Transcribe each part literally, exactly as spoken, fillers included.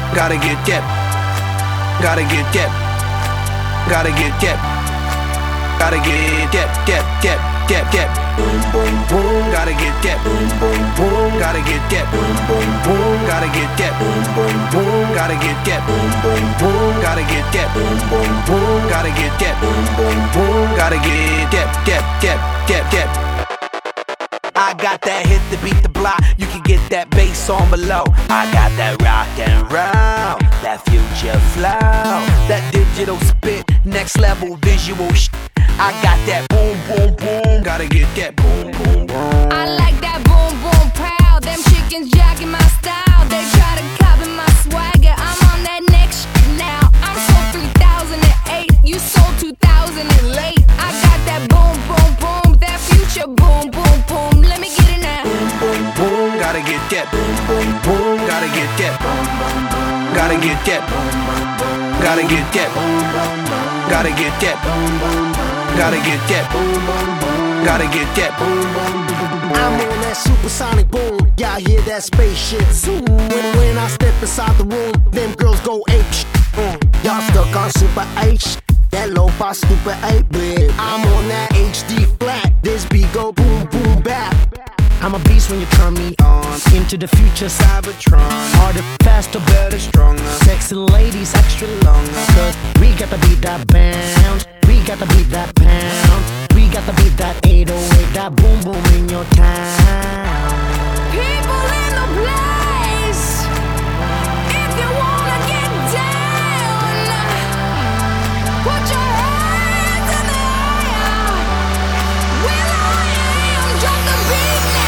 Gotta get that. Gotta get that. Gotta get that. Gotta get that, that, that, that, that. Boom, boom, boom. Gotta get that. Boom, boom, boom. Gotta get that. Boom, boom, boom. Gotta get that. Boom, boom, boom. Gotta get that. Boom, boom, boom. Gotta get that. Boom, boom, boom. Gotta get that. Boom, boom, boom. Gotta get that, that, that, that, that. I got that hit to beat the block. You can get that bass on below. I got that rock and roll, that future flow, that digital spit, next level visual shit. I got that boom, boom, boom. Gotta get that boom, boom, boom. I like that boom, boom, proud. Them chickens jacking my style. They try to copy my swagger. I'm on that next shit now. I'm sold three thousand eight. You sold two thousand and late. I got that boom, boom, boom. That future boom, boom, boom. Let me get it now. Boom, boom, boom. Gotta get that. Boom, boom, boom. Gotta get that. Boom, boom, boom. Gotta get that. Boom, boom, boom. Gotta get that. Boom, boom, boom. Gotta get that. Boom, boom, boom. Gotta get that. Boom, boom, boom. Gotta get that. Boom, boom, boom. I'm on that supersonic boom. Y'all hear that spaceship zoom. When, when I step inside the room, them girls go ape shit. Mm. Y'all stuck on super H. That lo-fi stupid eight bit. I'm on that H D flat. This beat go boom, boom, bap. I'm a beast when you turn me on. Into the future Cybertron. Harder, faster, better, stronger. Sexy ladies extra longer. Cause we got to beat that bounce. We got to beat that pound. We got to beat that eight oh eight. That boom boom in your town. People in the place. If you wanna get down, put your hands in the air. Will I am drop the beat now.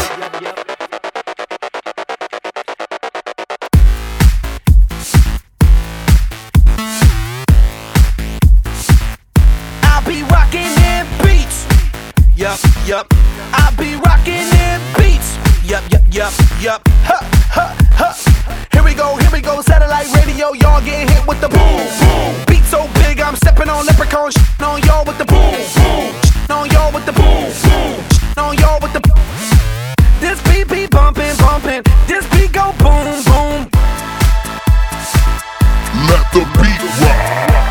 I'll be rocking them beats. Yup, yup. I'll be rocking them beats. Yup, yup, yup, yup. Huh, huh, huh. Here we go, here we go. Satellite radio, y'all getting hit with the boom, boom. Beat so big, I'm stepping on leprechaun. Shitting on y'all with the boom, boom. Shitting on y'all with the boom, boom. Shitting on y'all with the. This beat be bumping, bumping. This beat go boom, boom. Let the beat rock.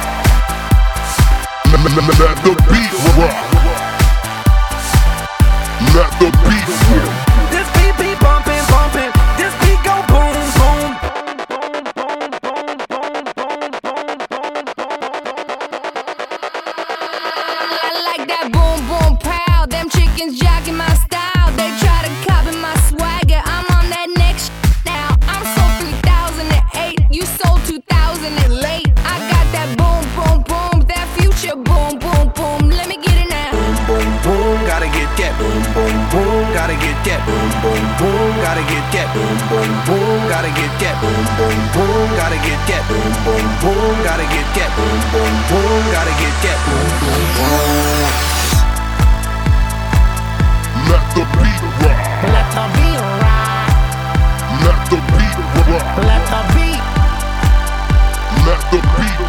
Let, let, let, let the beat rock. Let the beat rock. This beat be bumping, bumping. This beat go boom, boom. I like that boom, boom, proud. Them chickens jacking my style. They try to copy my swagger. I'm on that next shit now. I'm sold three thousand eight. You sold two thousand and late. I got that boom, boom, boom. That future boom, boom, boom. Let me get it now. Boom, boom, gotta get that. Boom, boom, boom, gotta get that. Boom, boom, boom, gotta get that. Boom, boom, boom, gotta get that. Boom, boom, boom, gotta get that. Boom, boom, boom, gotta get that. Boom, boom, boom, gotta get that. Boom, boom, boom. Let the beat rock. Let the beat rock. Let the beat rock. Let the beat. Let the beat